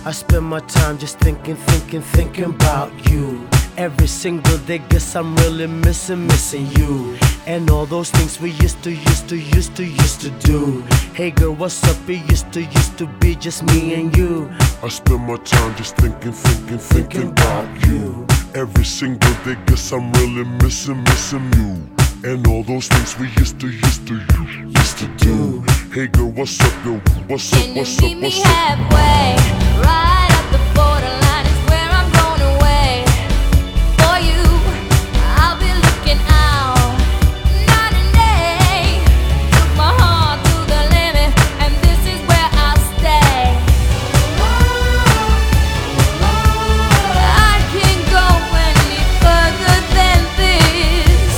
I spend my time just thinking about you. Every single day, guess I'm really missing you. And all those things we used to do. Hey girl, what's up? It used to be just me and you. I spend my time just thinking about you. Every single day, guess I'm really missing you. And all those things we used to do. Hey girl, what's up, yo? What's up, Can you what's up, meet me what's up? halfway? Right at the borderline is where I'm going away. For you, I'll be looking out night and day. Took my heart to the limit, and this is where I'll stay. I can't go any further than this.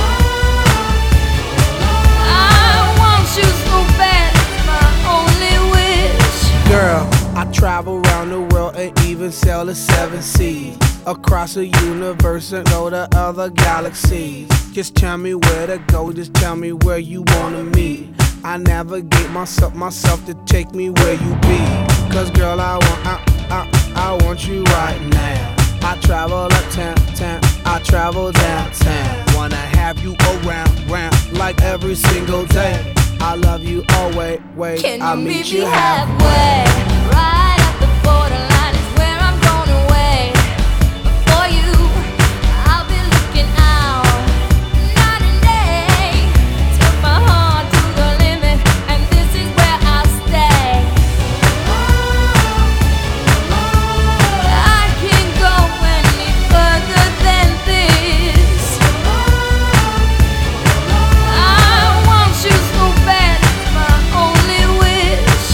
I want you so bad, it's my only wish. Girl, I travel around the world and even sail the 7 seas. Across the universe and go to other galaxies. Just tell me where to go, just tell me where you wanna meet. I navigate myself to take me where you be. Cause girl, I want you right now. I travel uptown, I travel downtown. Wanna have you around like every single day. I love you always, Can I'll you meet meet you me halfway. halfway? Right at the borderline is where I'm going away. For you, I'll be looking out night and day. Took my heart to the limit, and this is where I'll stay. I can't go any further than this. I want you so bad, it's my only wish.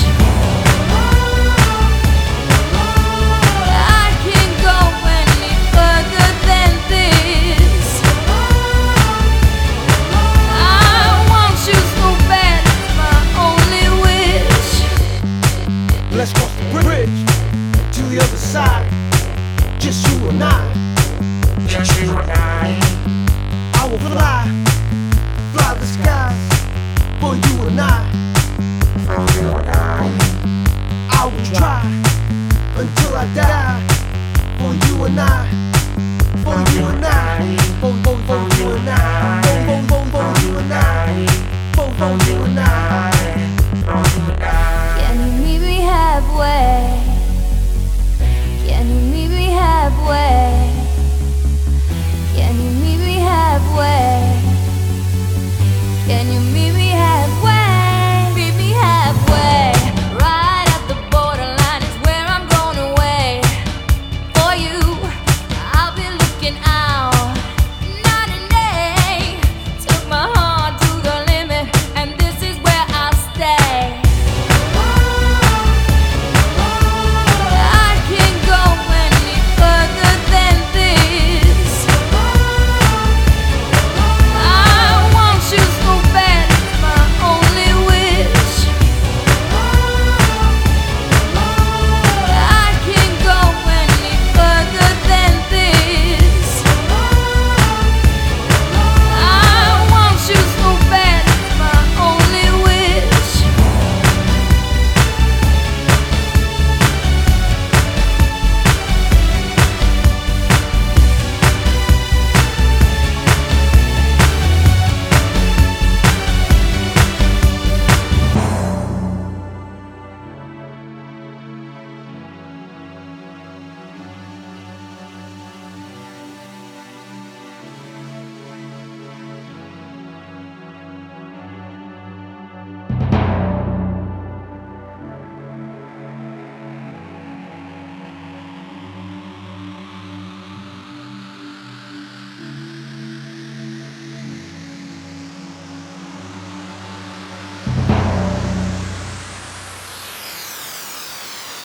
I can't go any further than this. I want you so bad, it's my only wish. Let's cross the bridge to the other side. Just you and I. Just you and I will fly the skies for you and I. For you and I will try until I die. For you and I. For you and I. For you and I. For you and I. For you and I. Can you meet me halfway?